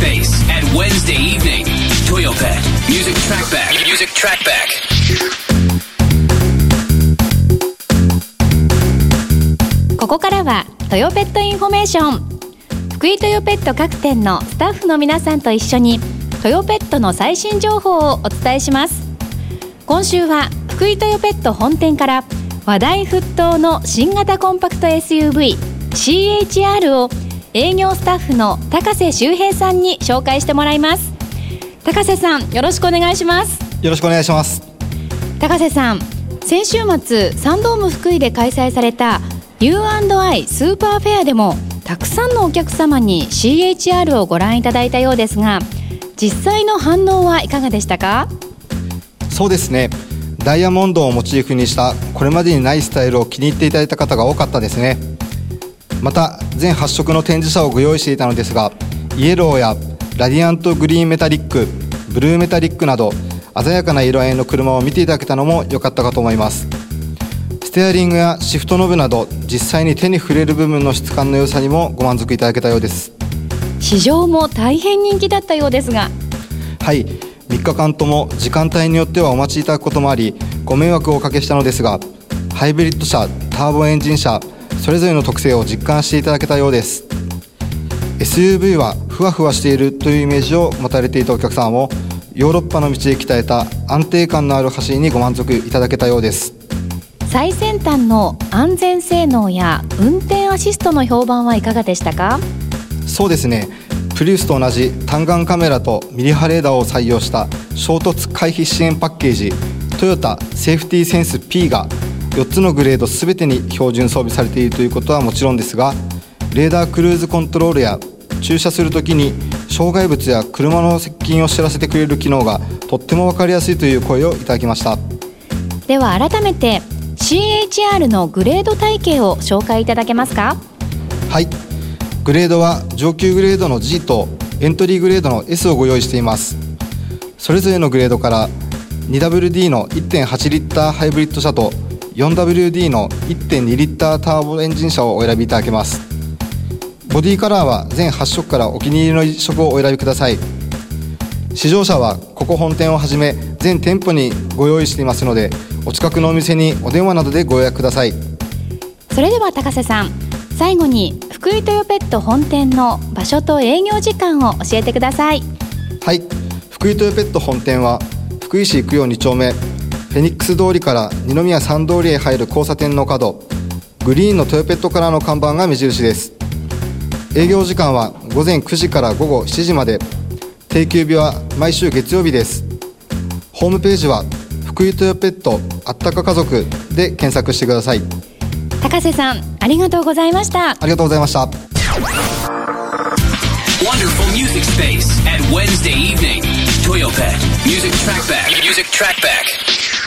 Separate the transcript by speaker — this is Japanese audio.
Speaker 1: Space at Wednesday evening. Toyopet Music Trackback. Music Trackback.
Speaker 2: ここからはトヨペットインフォメーション。福井トヨペット各店のスタッフの皆さんと一緒にトヨペットの最新情報をお伝えします。今週は福井トヨペット本店から話題沸騰の新型コンパクト SUV CHR を営業スタッフの高瀬修平さんに紹介してもらいます。高瀬さん、よろしくお願いします。
Speaker 3: よろしくお願いします。
Speaker 2: 高瀬さん、先週末サンドーム福井で開催された U&I スーパーフェアでもたくさんのお客様に CHR をご覧いただいたようですが、実際の反応はいかがでしたか？
Speaker 3: そうですね、ダイヤモンドをモチーフにしたこれまでにないスタイルを気に入っていただいた方が多かったですね。また全8色の展示車をご用意していたのですが、イエローやラディアントグリーンメタリック、ブルーメタリックなど鮮やかな色合いの車を見ていただけたのも良かったかと思います。ステアリングやシフトノブなど実際に手に触れる部分の質感の良さにもご満足いただけたようです。
Speaker 2: 試乗も大変人気だったようですが。
Speaker 3: はい、3日間とも時間帯によってはお待ちいただくこともありご迷惑をおかけしたのですが、ハイブリッド車、ターボエンジン車それぞれの特性を実感していただけたようです。 SUV はふわふわしているというイメージを持たれていたお客さんもヨーロッパの道で鍛えた安定感のある走りにご満足いただけたようです。
Speaker 2: 最先端の安全性能や運転アシストの評判はいかがでしたか？
Speaker 3: そうですね、プリウスと同じ単眼カメラとミリ波レーダーを採用した衝突回避支援パッケージトヨタセーフティーセンス P が4つのグレードすべてに標準装備されているということはもちろんですが、レーダークルーズコントロールや駐車するときに障害物や車の接近を知らせてくれる機能がとっても分かりやすいという声をいただきました。
Speaker 2: では改めて CHR のグレード体系を紹介いただけますか？
Speaker 3: はい、グレードは上級グレードの G とエントリーグレードの S をご用意しています。それぞれのグレードから 2WD の 1.8 リッターハイブリッド車と 4WD の 1.2 リッターターボエンジン車をお選びいただけます。ボディカラーは全8色からお気に入りの1色をお選びください。試乗車はここ本店をはじめ全店舗にご用意していますので、お近くのお店にお電話などでご予約ください。
Speaker 2: それでは高瀬さん、最後に福井トヨペット本店の場所と営業時間を教えてください。
Speaker 3: はい、福井トヨペット本店は福井市九陽2丁目フェニックス通りから二宮三通りへ入る交差点の角、グリーンのトヨペットカラーの看板が目印です。営業時間は午前9時から午後7時まで、定休日は毎週月曜日です。ホームページは福井トヨペットあったか家族で検索してください。
Speaker 2: 高瀬さん、ありがとうございました。
Speaker 3: ありがとうございました。
Speaker 1: Wonderful Music Space at Wednesday evening. Toyopet Music Trackback. Music Trackback.